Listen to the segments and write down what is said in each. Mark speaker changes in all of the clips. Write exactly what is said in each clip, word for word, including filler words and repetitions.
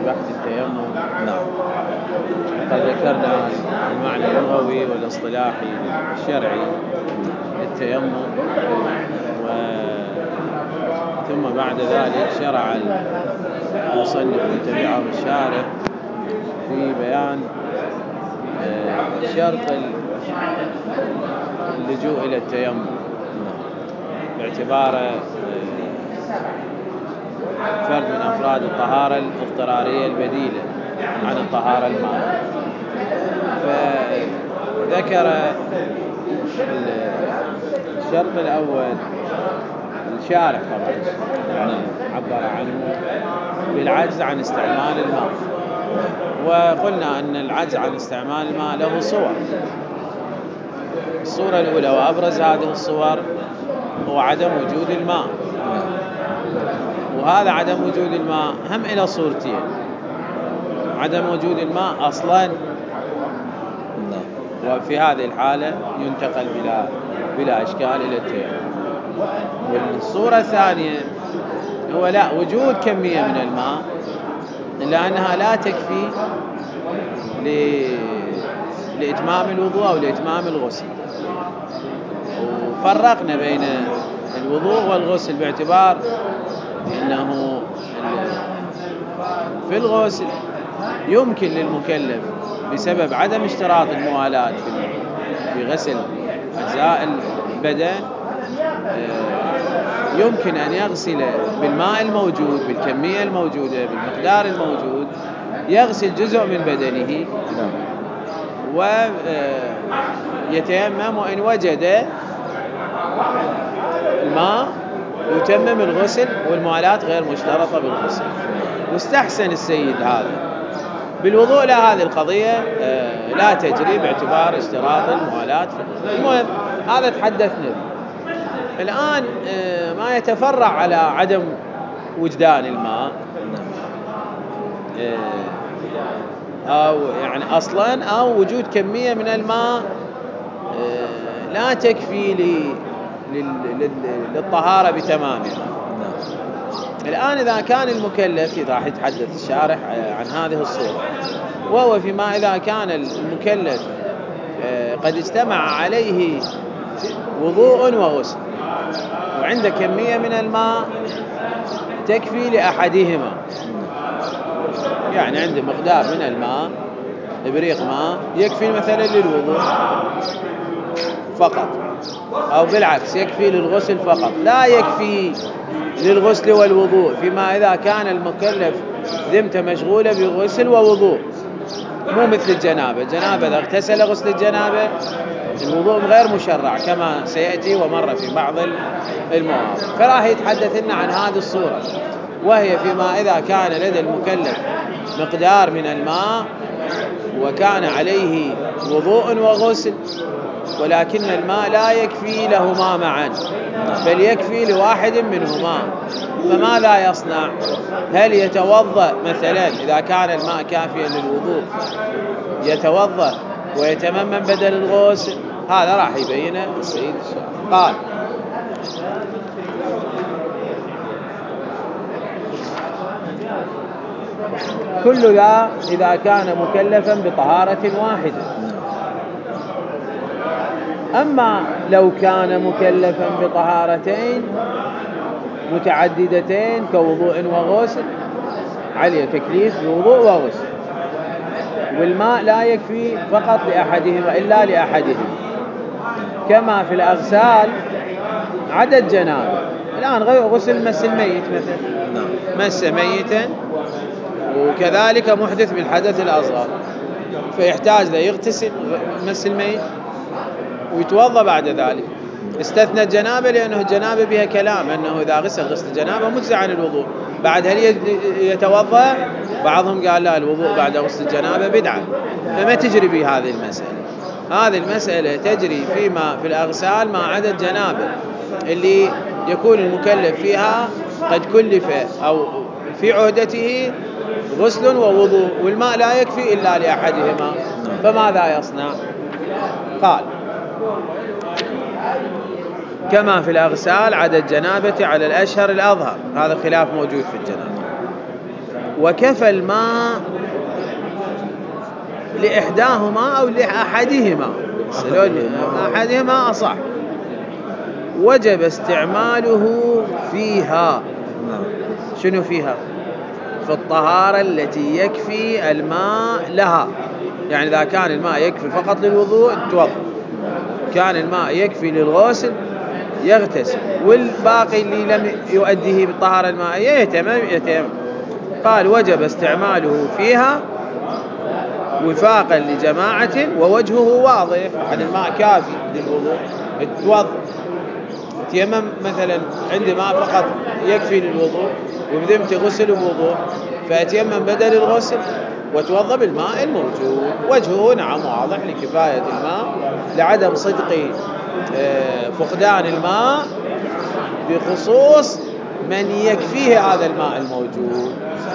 Speaker 1: بحث التيمم.
Speaker 2: نعم.
Speaker 1: قد ذكرنا المعنى اللغوي والاصطلاحي الشرعي للتيمم، و ثم بعد ذلك شرع المصنف وتبعه الشارح في بيان شرط اللجوء إلى التيمم باعتباره فرد من أفراد الطهارة الاضطرارية البديلة عن الطهارة المائية. فذكر الشرط الأول الشارح طبعا عبر عنه بالعجز عن استعمال الماء، وقلنا أن العجز عن استعمال الماء له صور. الصورة الأولى وأبرز هذه الصور هو عدم وجود الماء، وهذا عدم وجود الماء هم إلى صورتين: عدم وجود الماء أصلاً، وفي هذه الحالة ينتقل بلا بلا إشكال إلى التيمم. والصورة الثانية هو لا وجود كمية من الماء إلا أنها لا تكفي لإتمام الوضوء أو لإتمام الغسل. وفرقنا بين الوضوء والغسل باعتبار أنه في الغسل يمكن للمكلف بسبب عدم اشتراط الموالاة في غسل أجزاء البدن يمكن أن يغسل بالماء الموجود بالكمية الموجودة بالمقدار الموجود، يغسل جزء من بدنه ويتيمم، وإن وجد الماء يتمم الغسل والموالاة غير مشترطة بالغسل. واستحسن السيد هذا. بالوضوء لا، هذه القضية لا تجري باعتبار اشتراط الموالاة. المهم هذا تحدثنا به. الآن ما يتفرع على عدم وجدان الماء أو يعني أصلاً أو وجود كمية من الماء لا تكفي للطهارة بتمامها. الآن إذا كان المكلف، إذا راح يتحدث الشارح عن هذه الصورة، وهو فيما إذا كان المكلف قد اجتمع عليه وضوء وغسل وعنده كمية من الماء تكفي لأحدهما، يعني عنده مقدار من الماء إبريق ماء يكفي مثلا للوضوء فقط، أو بالعكس يكفي للغسل فقط، لا يكفي للغسل والوضوء فيما إذا كان المكلف ذمته مشغولة بغسل ووضوء، مو مثل الجنابة. الجنابة إذا اغتسل غسل الجنابة الوضوء غير مشرع كما سيأتي ومر في بعض المواضع. فراح يتحدث لنا عن هذه الصورة، وهي فيما إذا كان لدى المكلف مقدار من الماء وكان عليه وضوء وغسل، ولكن الماء لا يكفي لهما معا بل يكفي لواحد منهما، فماذا يصنع؟ هل يتوضأ مثلا إذا كان الماء كافيا للوضوء يتوضأ ويتممم بدل الغسل؟ هذا راح يبينه السيد الشارح. قال: كل ذا إذا كان مكلفا بطهارة واحدة. أما لو كان مكلفا بطهارتين متعددتين كوضوء وغسل عليه تكليف بوضوء وغسل، والماء لا يكفي فقط لأحدهما إلا لأحدهما، كما في الأغسال عدد جنابه. الآن غسل مس الميت مثلا، مس ميتا وكذلك محدث بالحدث الأصغر، فيحتاج له يغتسل مس الميت ويتوضأ بعد ذلك. استثنى الجنابة لأنه الجنابة بها كلام أنه إذا غسل غسل الجنابة مجزع عن الوضوء، بعد هل يتوضأ؟ بعضهم قال لا، الوضوء بعد غسل الجنابة بدعة، فما تجري به هذه المسألة. هذه المسألة تجري فيما في الأغسال مع عدد جنابة اللي يكون المكلف فيها قد كلف أو في عهدته غسل ووضوء والماء لا يكفي إلا لأحدهما، فماذا يصنع؟ قال: كما في الأغسال عدد جنابة على الأشهر الأظهر، هذا خلاف موجود في الجنابة. وكفى الماء لإحداهما أو لأحدهما، أحدهما أصح، وجب استعماله فيها. شنو فيها؟ في الطهارة التي يكفي الماء لها، يعني إذا كان الماء يكفي فقط للوضوء توضأ، كان الماء يكفي للغسل يغتسل، والباقي اللي لم يؤديه بالطهارة المائية يتيمم يتيمم. قال وجب استعماله فيها وفاقا لجماعة ووجهه واضح، عن الماء كافي للوضوء توضأ، تيمم مثلا عندي ماء فقط يكفي للوضوء وبذمتي غسل ووضوء، فأتيمم بدل الغسل وتوضأ بالماء الموجود. وجهه نعم واضح لكفاية الماء، لعدم صدق فقدان الماء بخصوص من يكفيه هذا الماء الموجود.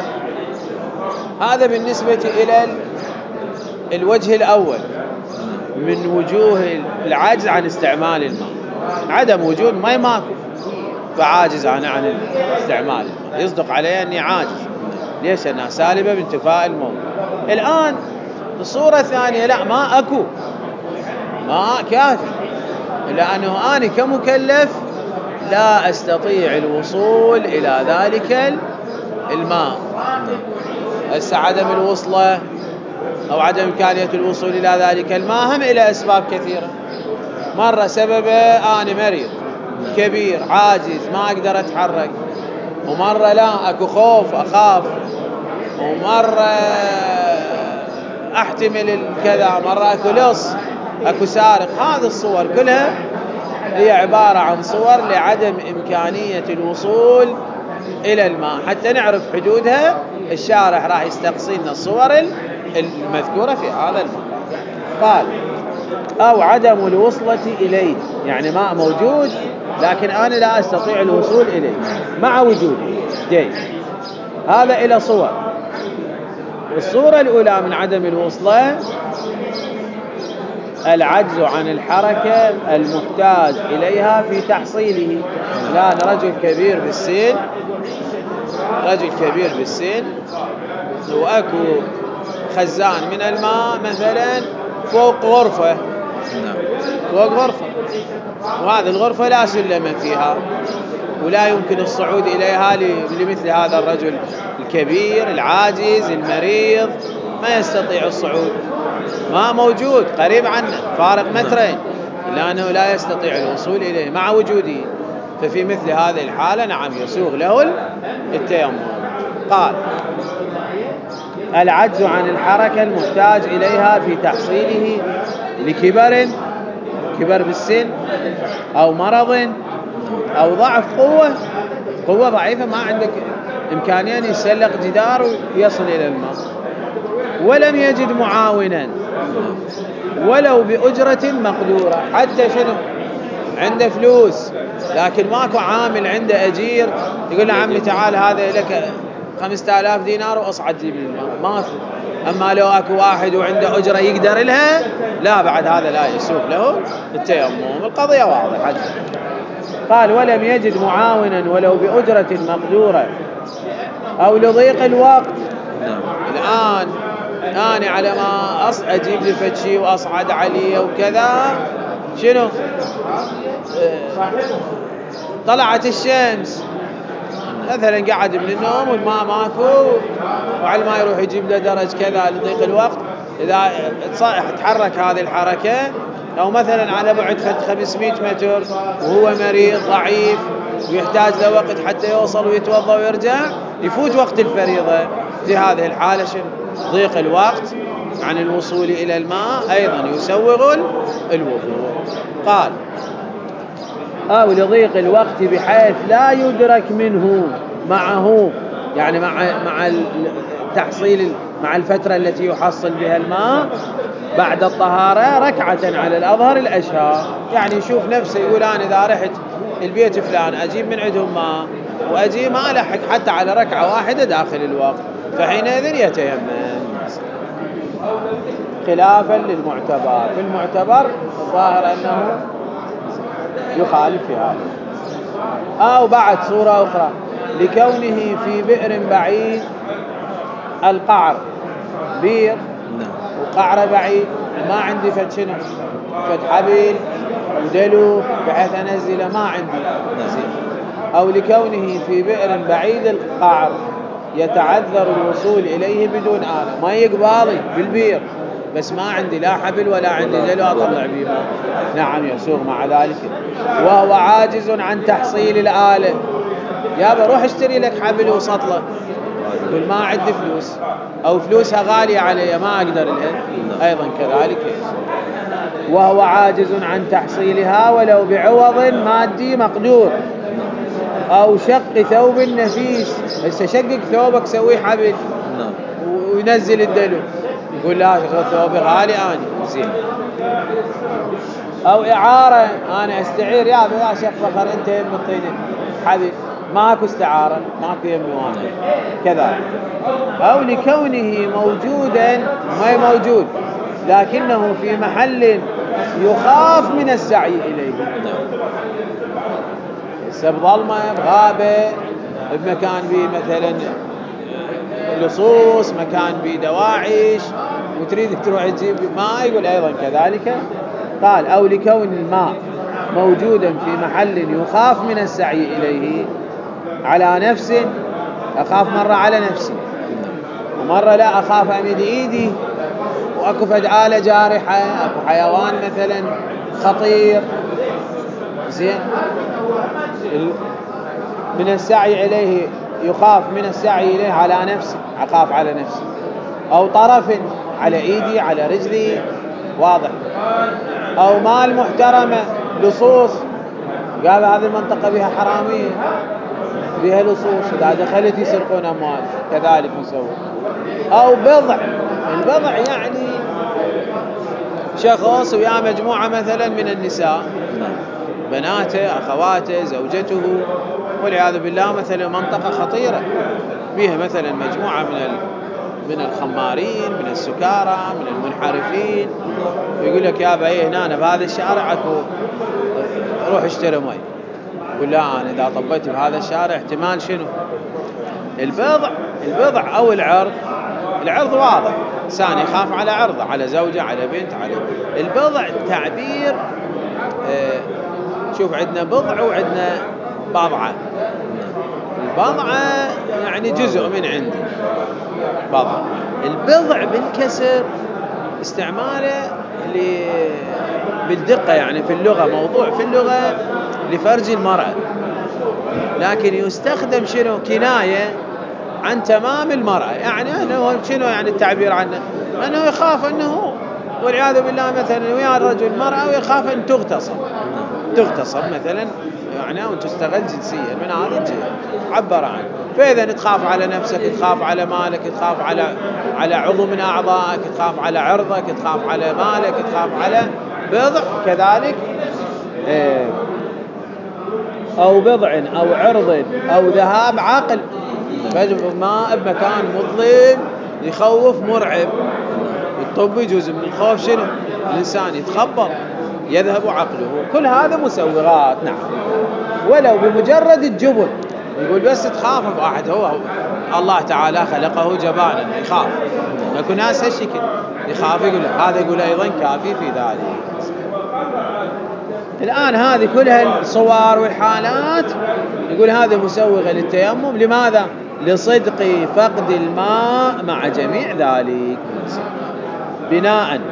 Speaker 1: هذا بالنسبة إلى الوجه الأول من وجوه العجز عن استعمال الماء، عدم وجود ماء ماكو فعاجز عن عن استعمال الماء، يصدق عليه أني عاجز. ليش؟ أنها سالبة بانتفاء الموت. الآن الصورة الثانية لا، ما أكو ماء كافي، لأنه أنا كمكلف لا أستطيع الوصول إلى ذلك الماء. هسه عدم الوصلة أو عدم إمكانية الوصول إلى ذلك الماء هم إلى أسباب كثيرة. مرة سببه أنا مريض كبير عاجز ما أقدر أتحرك، ومرة لا أكو خوف أخاف، ومرة أحتمل الكذا، مرة أكو لص أكو سارق. هذه الصور كلها هي عبارة عن صور لعدم إمكانية الوصول إلى الماء. حتى نعرف حدودها الشارح راح يستقصي لنا الصور المذكورة في هذا المقام. قال أو عدم الوصلة إليه، يعني ماء موجود لكن أنا لا أستطيع الوصول إليه مع وجوده. جيد، هذا إلى صور. الصورة الأولى من عدم الوصلة العجز عن الحركة المحتاج إليها في تحصيله. الآن رجل كبير بالسن، رجل كبير بالسن وأكو خزان من الماء مثلا فوق غرفة، فوق غرفة، وهذه الغرفة لا سلم فيها ولا يمكن الصعود إليها لمثل هذا الرجل الكبير العاجز المريض، ما يستطيع الصعود. ما موجود قريب عنه فارق مترين، لأنه لا يستطيع الوصول إليه مع وجوده. ففي مثل هذه الحالة نعم يسوغ له التيمم. قال العجز عن الحركة المحتاج إليها في تحصيله لكبر، كبر بالسن أو مرض أو ضعف قوة، قوة ضعيفة ما عندك إمكانية أن يسلق جدار ويصل إلى الماء، ولم يجد معاونا ولو بأجرة مقدورة. حتى شنو عنده فلوس لكن ماكو عامل عنده أجير يقول له عمي تعال هذا لك خمسة آلاف دينار وأصعد جيب لي الماء، ما في. أما لو أكو واحد وعنده أجرة يقدر لها لا، بعد هذا لا يسوق له التيمم. القضية واضحة. قال ولم يجد معاونا ولو بأجرة مقدورة أو لضيق الوقت. الآن أنا على ما أص... أجيب لي فتشي وأصعد عليه وكذا شنو طلعت الشمس مثلا، قاعد من النوم والماء ماكو، وعلى ما يروح يجيب له درج كذا لضيق الوقت. إذا تحرك هذه الحركة أو مثلا على بعد خمسمائة متر وهو مريض ضعيف ويحتاج له وقت حتى يوصل ويتوضأ ويرجع، يفوت وقت الفريضة. في هذه الحالة شنو ضيق الوقت عن الوصول إلى الماء أيضا يسوغ الوضوء. قال أو لضيق الوقت بحيث لا يدرك منه معه، يعني مع مع التحصيل مع الفترة التي يحصل بها الماء بعد الطهارة ركعة على الأظهر الأشهر. يعني يشوف نفسه يقول أنا إذا رحت البيت فلان أجيب من عندهم ماء وأجي ما ألحق حتى على ركعة واحدة داخل الوقت، فحينئذ يتيمم. خلافا للمعتبر، في المعتبر الظاهر أنه يخالف في هذا. أو بعد صورة أخرى لكونه في بئر بعيد القعر بير وقعره بعيد، ما عندي فد شنو فد حبل ودلو بحيث أنزله، ما عندي. أو لكونه في بئر بعيد القعر يتعذر الوصول إليه بدون آلة، ما يقبالي بالبير بس ما عندي لا حبل ولا عندي دلو أطلع بيه. نعم يسوغ مع ذلك. وهو عاجز عن تحصيل الآلة، يا بروح اشتري لك حبل وسطله، يقول ما عندي فلوس أو فلوسها غالية علي ما أقدر لها، أيضا كذلك. وهو عاجز عن تحصيلها ولو بعوض مادي مقدور، أو شق ثوب نفيس، هسه شقق ثوبك سويه حبل وينزل الدلو، يقول لا ثوبي غالي أنا زين. أو إعارة، أنا أستعير يا يا شيخ فخر أنت يم الطينة حبل، ماكو استعارة ماكو يمي وانا كذا. أو لكونه موجودا ما موجود لكنه في محل يخاف من السعي إليه، بظلمة بغابة بمكان بيه مثلا لصوص، مكان بيه دواعش وتريد تروح تجيب ماء، يقول أيضا كذلك. قال أو لكون الماء موجودا في محل يخاف من السعي إليه على نفسه، أخاف مرة على نفسي ومرة لا أخاف أمد إيدي وأكو فد آلة جارحة، أكو حيوان مثلا خطير زين من السعي إليه، يخاف من السعي إليه على نفسي، أخاف على نفسي. أو طرف على إيدي على رجلي واضح. أو مال محترمة لصوص، قال هذه المنطقة بها حرامية بها لصوص، إذا دخلت يسرقون أموال كذلك مسوي. أو بضع، البضع يعني شخص ويا مجموعة مثلا من النساء، بناته أخواته زوجته والعياذ بالله، مثلا منطقة خطيرة فيها مثلا مجموعة من من الخمارين من السكارى من المنحرفين، ويقول لك يا بأي هنا بهذا الشارع أكو روح اشتري مي، يقول لا أنا إذا طبيت بهذا الشارع احتمال شنو البضع. البضع أو العرض، العرض واضح إنسان يخاف على عرضه، على زوجة على بنت على البضع تعبير. اه شوف عندنا بضع وعندنا بضعة. البضعة يعني جزء من عندي بضع. البضع بالكسر استعماله بالدقة يعني في اللغة، موضوع في اللغة لفرج المرأة، لكن يستخدم شنو كناية عن تمام المرأة. يعني أنه شنو يعني التعبير عنه أنه يخاف أنه والعياذ بالله مثلا ويا الرجل مرأة ويخاف أن تغتصب تغتصب مثلا يعني أو تستغل جنسيا من هذه الجهة عبر عنه. فإذا تخاف على نفسك، تخاف على مالك، تخاف على على عضو من أعضائك، تخاف على عرضك، تخاف على مالك، تخاف على بضع كذلك. أو بضع أو عرض أو ذهاب عقل، ماء بمكان مظلم يخوف مرعب. الطب جزء من الخوف شنو الإنسان يتخبر يذهب عقله، كل هذا مسوغات. نعم. ولو بمجرد الجبن، يقول بس تخاف واحد هو الله تعالى خلقه جبانا يخاف، يكون ناس هالشكل يخاف، يقول هذا يقول أيضا كافي في ذلك. الآن هذه كلها الصور والحالات يقول هذا مسوغة للتيمم. لماذا؟ لصدق فقد الماء مع جميع ذلك، بناء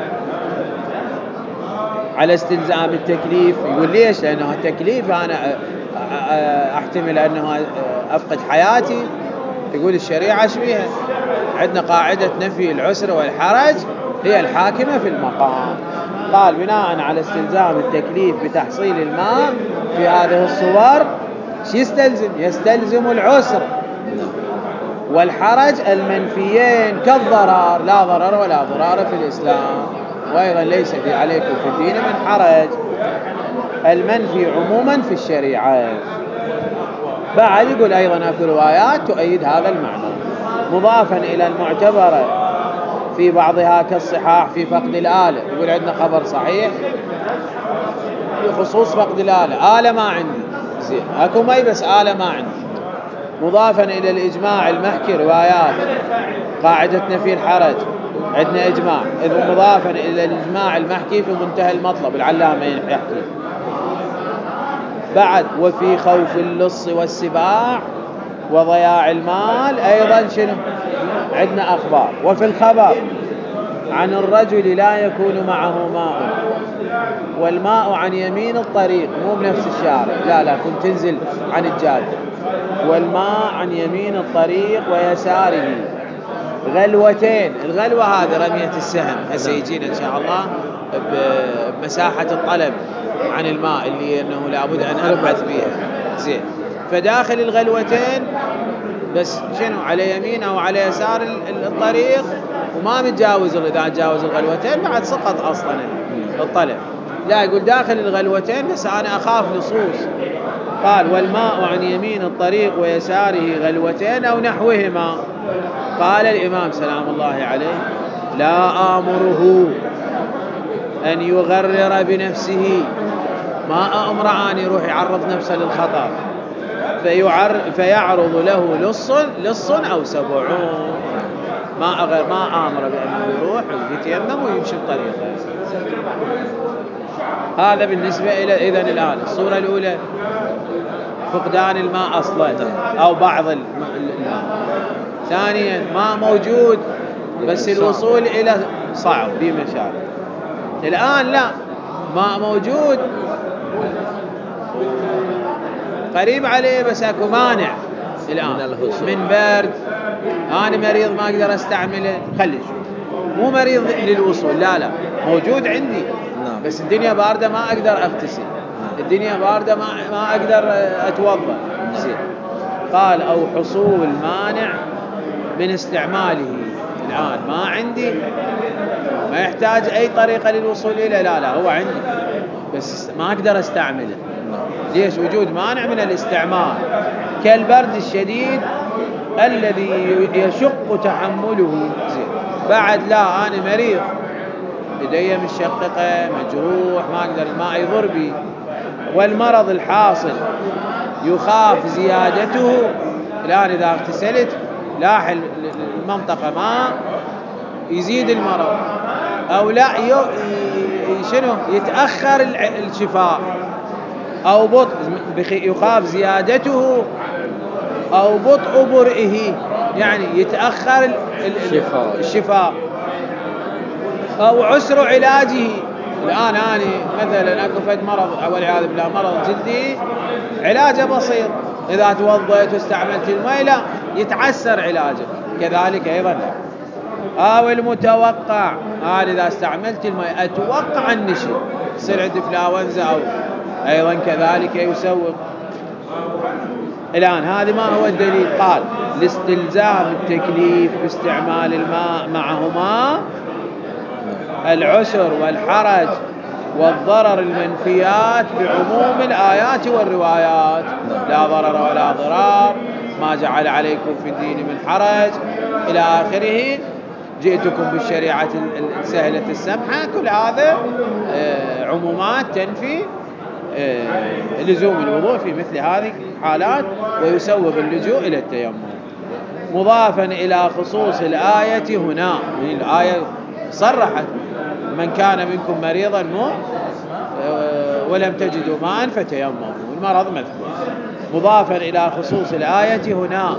Speaker 1: على استلزام التكليف. يقول ليش؟ لأنه التكليف أنا أحتمل أنه أفقد حياتي. يقول الشريعة شبيها عندنا قاعدة نفي العسر والحرج هي الحاكمة في المقام. قال بناء على استلزام التكليف بتحصيل الماء في هذه الصور شو يستلزم؟ يستلزم العسر والحرج المنفيين كالضرر، لا ضرر ولا ضرار في الإسلام، وأيضا ليس في عليكم في الدين من حرج، المنفي عموما في الشريعة. بعد يقول أيضا أكو روايات تؤيد هذا المعنى، مضافا إلى المعتبرة في بعضها كالصحاح في فقد الآلة. يقول عندنا خبر صحيح بخصوص فقد الآلة، آلة ما عندي زين، أكو مي بس آلة ما عندي، مضافا إلى الإجماع المحكي روايات قاعدتنا في الحرج عندنا إجماع، إذ مضافا إلى الإجماع المحكي في منتهى المطلب العلامة يحكي. بعد وفي خوف اللص والسباع وضياع المال أيضا شنو عندنا أخبار. وفي الخبر عن الرجل لا يكون معه ماء، والماء عن يمين الطريق مو بنفس الشارع، لا لا كنت تنزل عن الجادة. والماء عن يمين الطريق ويساره غلوتين. الغلوة هذا رمية السهم، هسه يجينا إن شاء الله بمساحة الطلب عن الماء اللي أنه لابد أن أبحث بها زين. فداخل الغلوتين بس شنو على يمين أو على يسار الطريق وما متجاوز، إذا تجاوز الغلوتين بعد سقط أصلا الطلب. لا يقول داخل الغلوتين بس أنا أخاف لصوص. قال والماء عن يمين الطريق ويساره غلوتين أو نحوهما. قال الإمام سلام الله عليه لا آمره أن يغرر بنفسه، ما أمر أن يروح يعرض نفسه للخطر فيعر فيعرض له لص لص أو سبعون. ما أغير ما آمر بأنه يروح ويتيمم ويمشي بطريقه. هذا بالنسبة إلى إذن الآن الصورة الأولى فقدان الماء أصلا أو بعض الماء. ثانيا ماء موجود بس الوصول إلى صعب بمشاكل. الآن لا، ماء موجود قريب عليه بس اكو مانع الآن من برد، أنا مريض ما أقدر أستعمله، خلي مو مريض للوصول، لا لا موجود عندي بس الدنيا باردة ما أقدر أغتسل، الدنيا باردة ما ما أقدر أتوضأ زين. قال أو حصول مانع من استعماله. الآن ما عندي، ما يحتاج أي طريقة للوصول إليه، لا لا هو عندي بس ما أقدر أستعمله. ليش؟ وجود مانع من الاستعمال كالبرد الشديد الذي يشق تحمله زين. بعد لا أنا مريض يدي مشققة مجروح ما أقدر الماء يضر بي، والمرض الحاصل يخاف زيادته. الآن إذا اغتسلت لاح المنطقة ما يزيد المرض أو لا شنو يتأخر الشفاء أو بطء يخاف زيادته أو بطء برئه يعني يتأخر الشفاء, الشفاء أو عسر علاجه. الآن أنا مثلا أكو فد مرض والعياذ بالله مرض جلدي علاجه بسيط، إذا توضيت واستعملت الماء لا يتعسر علاجه، كذلك أيضا لا. أو المتوقع أنا إذا استعملت الماء أتوقع النشي يصير عندي فلاونزا أو أيضا كذلك يسوق. الآن هذا ما هو الدليل؟ قال لاستلزام التكليف باستعمال الماء معهما العسر والحرج والضرر المنفيات بعموم الآيات والروايات. لا ضرر ولا ضرار، ما جعل عليكم في الدين من حرج إلى آخره، جئتكم بالشريعة السهلة السمحة. كل هذا عمومات تنفي لزوم الوضوء في مثل هذه الحالات ويسوغ اللجوء إلى التيمم. مضافا إلى خصوص الآية هنا، الآية صرحت من كان منكم مريضا مو ولم تجدوا ماء فتيمموا، المرض مذكور. مضافا إلى خصوص الآية هنا.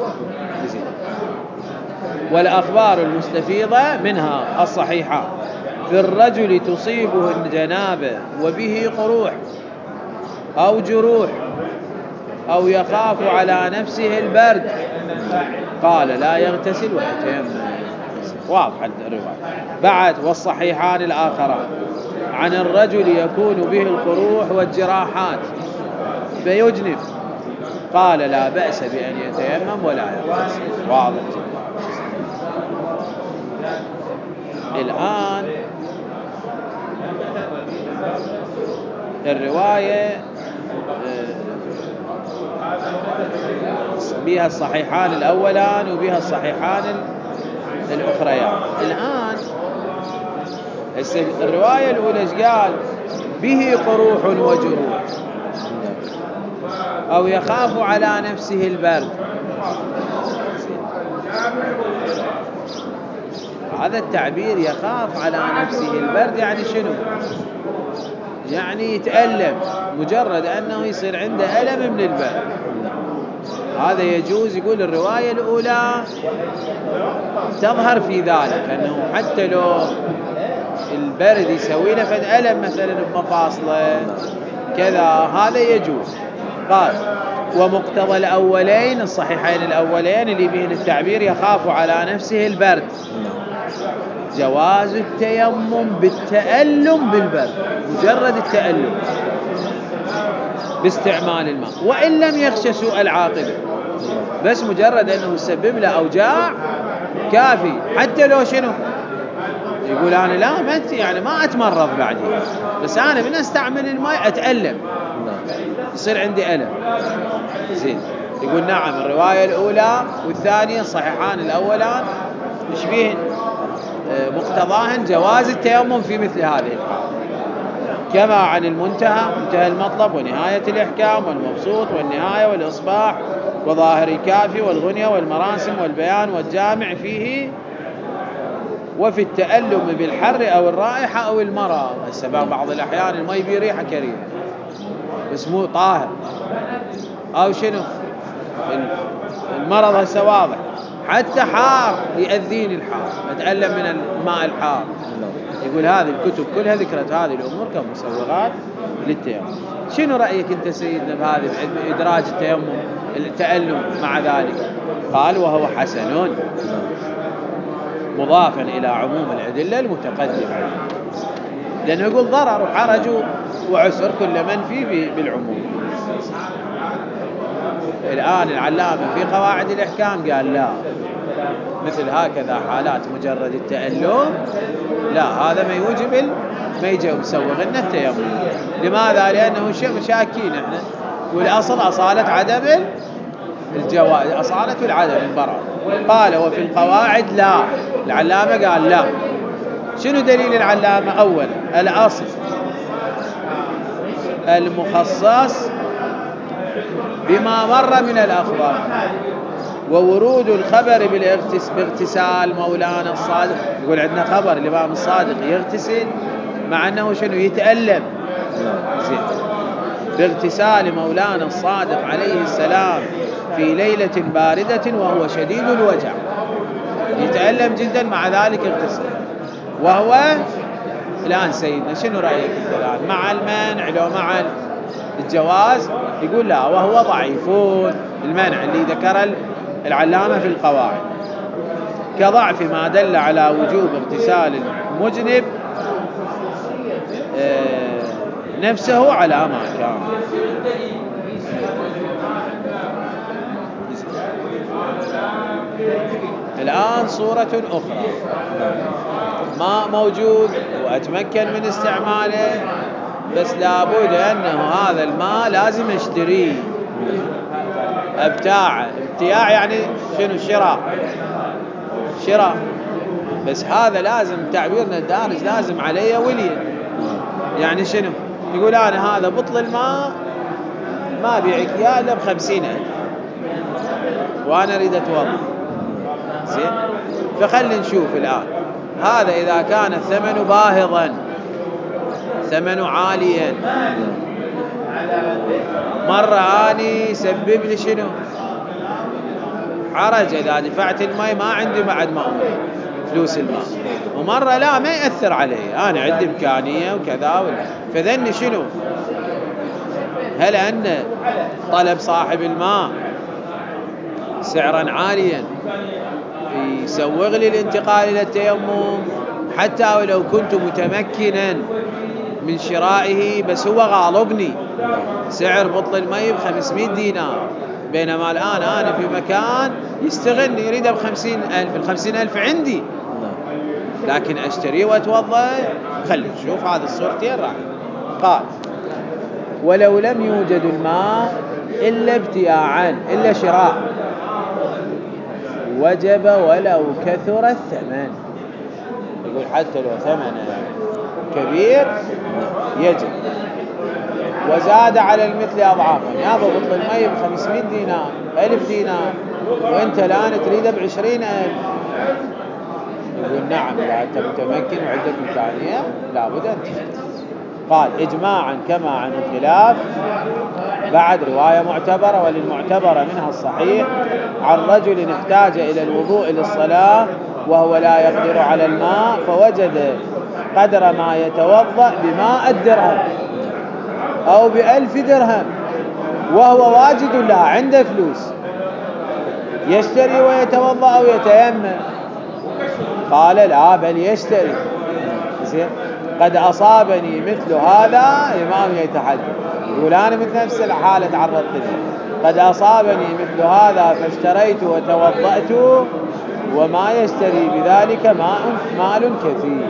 Speaker 1: والأخبار المستفيضة منها الصحيحة في الرجل تصيبه الجنابة وبه قروح أو جروح أو يخاف على نفسه البرد، قال لا يغتسل ويتيمم. واضح الرواية. بعد والصحيحان الآخران عن الرجل يكون به القروح والجراحات فيجنب، قال لا بأس بأن يتيمم ولا يغتسل. واضح. الآن الرواية بها الصحيحان الأولان وبها الصحيحان الأخريان. الآن الرواية الأولى قال به قروح وجروح أو يخاف على نفسه البرد، هذا التعبير يخاف على نفسه البرد يعني شنو؟ يعني يتألم، مجرد أنه يصير عنده ألم من البرد. هذا يجوز. يقول الرواية الأولى تظهر في ذلك أنه حتى لو البرد يسوي له فد ألم مثلا بمفاصله كذا، هذا يجوز. قال ومقتضى الأولين الصحيحين الأولين اللي بين التعبير يخاف على نفسه البرد جواز التيمم بالتألم بالبرد، مجرد التألم باستعمال الماء، وإن لم يخشى سوء العاقبة، بس مجرد أنه يسبب له أوجاع كافي. حتى لو شنو يقول أنا لا ما يعني ما أتمرض بعدي، بس أنا من أستعمل الماء أتألم، يصير عندي ألم. زين. يقول نعم الرواية الأولى والثانية الصحيحان الأولان يشبهن مقتضاهن جواز التيمم في مثل هذه الحال، كما عن المنتهى منتهى المطلب ونهاية الإحكام والمبسوط والنهاية والإصباح وظاهر الكافي والغنية والمراسم والبيان والجامع فيه، وفي التألم بالحر أو الرائحة أو المرض. السبب بعض الأحيان الماء يبي ريحة كريهة بس مو طاهر، أو شنو المرض هسه واضح، حتى حار يأذيني الحار أتألم من الماء الحار. يقول هذه الكتب كلها ذكرت هذه الأمور كمسوغات للتيمم. شنو رأيك أنت سيدنا بهذا إدراج التيمم التألم مع ذلك؟ قال وهو حسن مضافا إلى عموم الأدلة المتقدمة، لأنه يقول ضرر وحرج وعسر كل من فيه بالعموم. الآن العلامة في قواعد الإحكام قال لا، مثل هكذا حالات مجرد التألم لا، هذا ما يوجب ما يجي مسوغ لنا التيمم. لماذا؟ لأنه شيء مشاكين احنا، والأصل أصالة عدم الجواز، أصالة العدم البراء. قال وفي القواعد لا، العلامة قال لا. شنو دليل العلامة؟ أولا الأصل المخصص بما مر من الأخبار، وورود الخبر باغتسال مولانا الصادق. يقول عندنا خبر الإمام الصادق يغتسل مع أنه شنو يتألم. زين. باغتسال مولانا الصادق عليه السلام في ليلة باردة وهو شديد الوجع، يتألم جدا مع ذلك اغتسل. وهو الآن سيدنا شنو رأيك الآن مع المنع لو مع الجواز؟ يقول لا، وهو ضعيفون المنع اللي ذكر العلامة في القواعد، كضعف ما دل على وجوب اغتسال المجنب نفسه على ما كان. الآن صورة أخرى، ماء موجود وأتمكن من استعماله، بس لابد أنه هذا الماء لازم اشتريه ابتاعه. ابتاع يعني شنو؟ شراء شراء بس هذا لازم تعبيرنا الدارج لازم عليه ولي. يعني شنو؟ يقول أنا هذا بطل الماء ما بيعك إياه إلا بخمسين ألف وأنا أريد أتوضأ. زين. فخلي نشوف الآن هذا إذا كان الثمن باهظا، ثمن عاليا، مرة أني سبب لي شنو؟ حرج إذا دفعت الماء ما عندي بعد ما فلوس الماء، ومرة لا ما يأثر علي، أنا عندي إمكانية وكذا ولا. فذني شنو؟ هل أن طلب صاحب الماء سعرا عاليا يسوغ لي الانتقال إلى التيمم حتى ولو كنت متمكنا من شرائه، بس هو غالبني سعر بطل الماء بخمسمائة دينار، بينما الآن أنا في مكان يستغلني يريده بخمسين ألف، الخمسين ألف عندي لكن أشتري وأتوضأ. خلي نشوف هذه الصورتين راح. قال ولو لم يوجد الماء إلا ابتياعا إلا شراء وجب ولو كثر الثمن. يقول حتى لو ثمنه كبير يجب، وزاد على المثل أضعافا. يابا بطل الماء بخمسمائة دينار ألف دينار وانت الآن تريده بعشرين ألف، يقول نعم إذا أنت متمكن وعندك إمكانية لابد أن تشتري. قال إجماعا كما عن الخلاف. بعد رواية معتبرة، وللمعتبرة منها الصحيح عن رجل احتاج إلى الوضوء للصلاة وهو لا يقدر على الماء، فوجد قدر ما يتوضأ بماء الدرهم أو بألف درهم وهو واجد لا عنده فلوس، يشتري ويتوضأ أو يتيمم؟ قال لا، بل يشتري. قد أصابني مثل هذا، إمام يتحدث يقول أنا مثل نفس الحالة تعرضت لها، قد أصابني مثل هذا فاشتريت وتوضأت وما يشتري بذلك ماء مال كثير.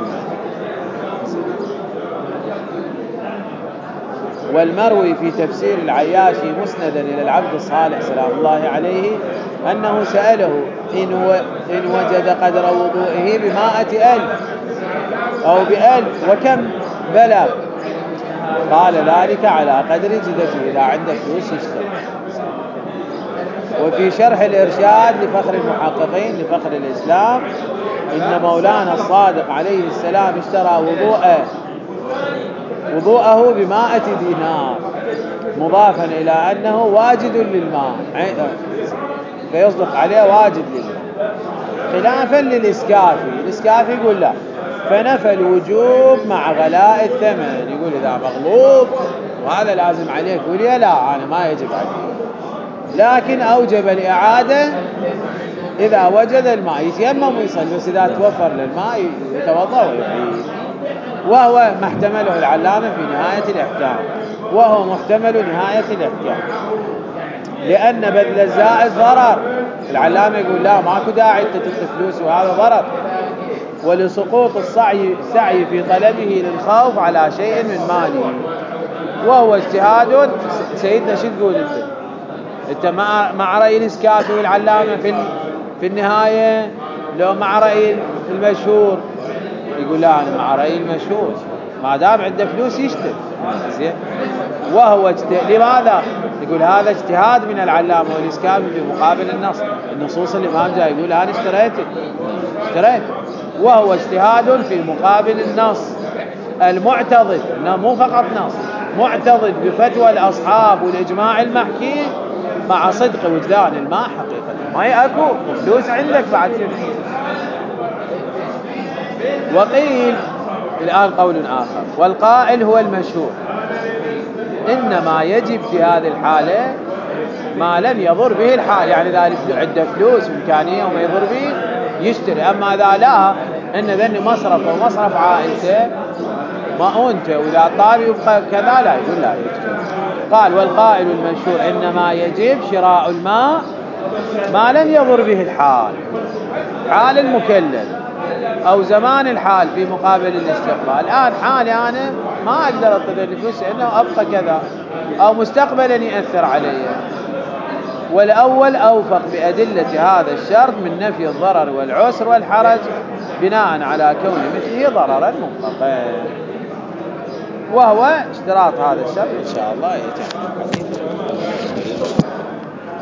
Speaker 1: والمروي في تفسير العياشي مسندا إلى العبد الصالح سلام الله عليه أنه سأله إن وجد قدر وضوئه بمائة ألف أو بألف وكم بلغ، قال ذلك على قدر جدته، إذا عنده فلوس يشتري. وفي شرح الإرشاد لفخر المحققين لفخر الإسلام إن مولانا الصادق عليه السلام اشترى وضوءه وضوءه بمائة دينار مضافا إلى أنه واجد للماء، فيصدق عليه واجد للماء، خلافا للإسكافي. الإسكافي يقول لا، فنفى الوجوب مع غلاء الثمن، يقول إذا مغلوب وهذا لازم عليك ولي لا، أنا ما يجب عليك، لكن أوجب الإعادة إذا وجد الماء، يتيمم ويصلي، بس إذا توفر للماء يتوضأ ويعيد. وهو ما احتمله العلامة في نهاية الإحكام، وهو محتمل نهاية الإحكام، لأن بذل الزائد ضرر. العلامة يقول لا، ماكو داعي تدفع فلوس وهذا ضرر، ولسقوط السعي السعي في طلبه للخوف على شيء من ماله، وهو اجتهاد. سيدنا شو تقول انت؟ انت مع مع رأي الإسكافي والعلامة في في النهاية لو مع رأي المشهور؟ يقول لا، أنا مع رأي المشهور، ما دام عنده فلوس يشتري. زين. وهو اجتهاد. لماذا؟ يقول هذا اجتهاد من العلامة والإسكافي في مقابل النص. النصوص الإمام جاي يقول أنا اشتريته اشتريت وهو اجتهاد في مقابل النص المعتضد، مو فقط نص، معتضد بفتوى الأصحاب والإجماع المحكي مع صدق وجدان الماء حقيقة. ما يأكو فلوس عندك بعد كده. وقيل الآن قول آخر، والقائل هو المشهور، إنما يجب في هذه الحالة ما لم يضر به الحال، يعني إذا عنده فلوس وإمكانية وما يضر به يشتري. أما إذا لا، إن ذني مصرف ومصرف عائلته مؤونته وإذا طال يبقى كذا، لا، يقول لا يشتري. قال والقائل المشهور إنما يجب شراء الماء ما لم يضر به الحال، حال المكلف أو زمان الحال في مقابل الاستقبال. الآن حالي أنا ما أقدر أطلب الفلوس إنه أبقى كذا، أو مستقبلا يأثر علي. والأول أوفق بأدلة هذا الشرط من نفي الضرر والعسر والحرج بناء على كون مثله ضررا مطلقا، وهو اشتراط هذا الشرط إن شاء الله يتم.